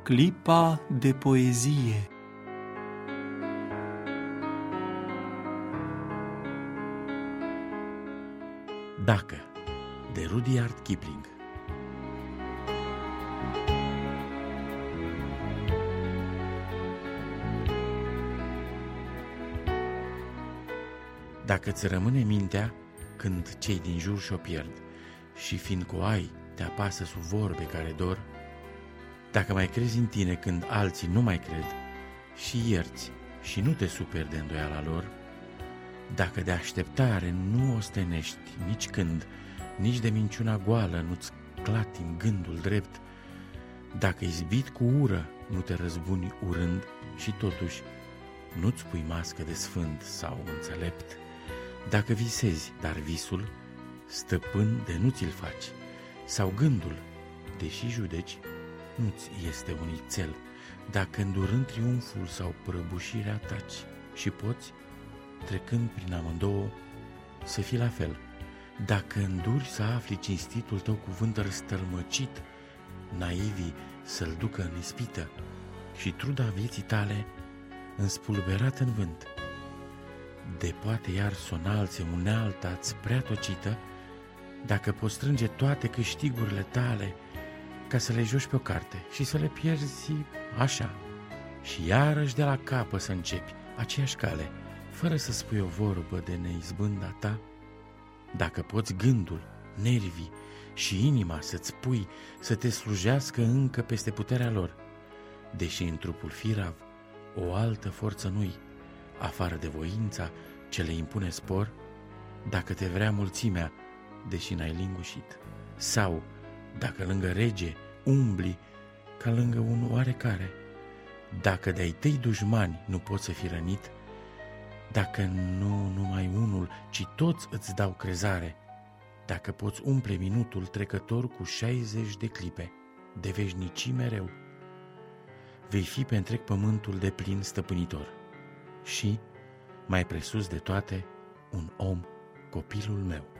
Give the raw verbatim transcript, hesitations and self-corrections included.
Clipa de poezie. Dacă, de Rudyard Kipling. Dacă ți rămâne mintea când cei din jur și-o pierd și fiindcă o ai, te apasă sub vorbe care dor, dacă mai crezi în tine când alții nu mai cred și ierți și nu te superi de îndoiala lor, dacă de așteptare nu ostenești nici când, nici de minciuna goală nu-ți clatimi gândul drept, dacă izbit cu ură nu te răzbuni urând și totuși nu-ți pui mască de sfânt sau înțelept, dacă visezi, dar visul, stăpân de nu ți-l faci, sau gândul, deși judeci, nu-ți este unițel, dacă îndurând triumful sau prăbușirea taci și poți, trecând prin amândouă, să fii la fel, dacă înduri să afli cinstitul tău cuvânt răstălmăcit, naivii să-l ducă în ispită și truda vieții tale înspulberată în vânt, de poate iar sonalțe unealta-ți prea tocită, dacă poți strânge toate câștigurile tale ca să le joci pe o carte și să le pierzi așa și iarăși de la capă să începi aceeași cale, fără să spui o vorbă de neizbânda ta, dacă poți gândul, nervii și inima să-ți pui să te slujească încă peste puterea lor, deși în trupul firav o altă forță nu-i, afară de voința ce le impune spor, dacă te vrea mulțimea, deși n-ai lingușit, sau dacă lângă rege umbli ca lângă un oarecare, dacă de-ai tăi dușmani nu poți să fii rănit, dacă nu numai unul, ci toți îți dau crezare, dacă poți umple minutul trecător cu șaizeci de clipe, de veșnicii mereu, vei fi pe întreg pământul de plin stăpânitor și, mai presus de toate, un om, copilul meu.